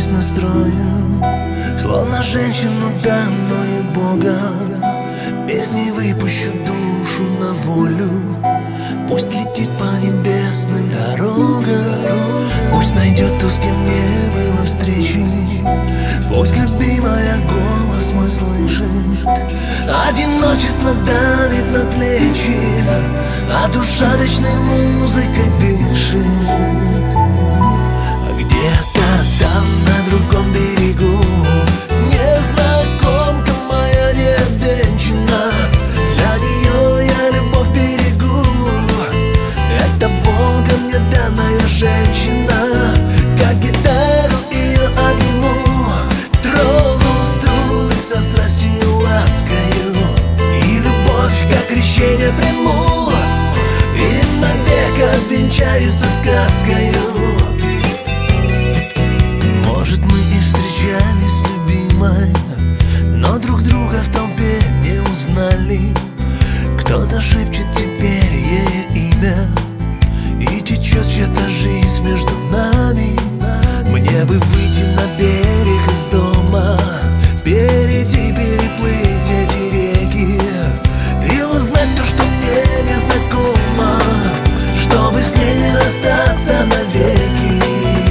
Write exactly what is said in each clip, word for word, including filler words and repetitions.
жизнь настрою, словно женщину, данную Богом. Песней выпущу душу на волю, пусть летит по небесным дорогам. Пусть найдет ту, с кем не было встречи, пусть любимая голос мой слышит. Одиночество давит на плечи, а душа вечной музыкой дышит. Где-то там, на другом берегу, незнакомка моя необвенчана. Для нее я любовь берегу, это Богом мне данная женщина. Как гитару ее обниму, трону струны со страстью ласкаю, и любовь как крещение приму, и навек обвенчаюсь со сказкою. Может, мы и встречались, любимой, но друг друга в толпе не узнали. Кто-то шепчет теперь ее имя, и течет чья-то жизнь между нами. Мне бы выйти на берег из дома, впереди переплыть эти реки и узнать то, что мне незнакомо, чтобы с ней не расстаться навеки.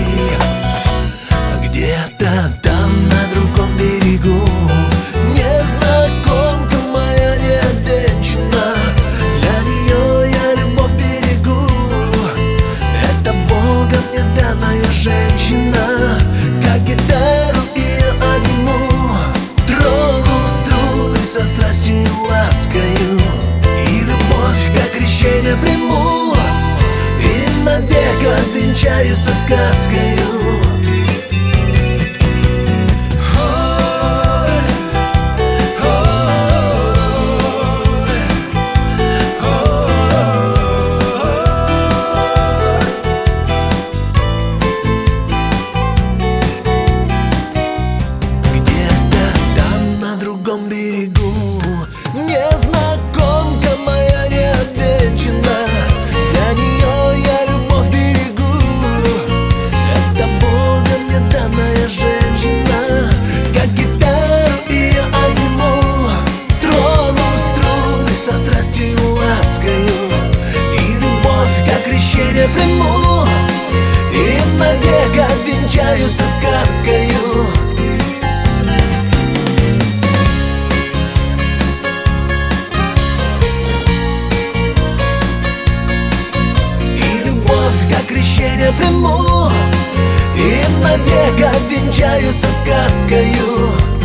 Где-то там, на другом берегу, незнакомка моя необвенчана. Для нее я любовь берегу, это Богом мне данная женщина. Как гитару ее обниму, трону струны со страстью ласкаю, и любовь как крещение приму, и навек обвенчаюсь со сказкою. Берегу, незнакомка моя необвенчана. Для нее я любовь берегу, это Богом мне данная женщина. Как гитару ее обниму, трону струны со страстью ласкаю, и любовь как крещение приму, и навек обвенчаюсь со сказкою. Крещение приму, и навек обвенчаюсь со сказкою.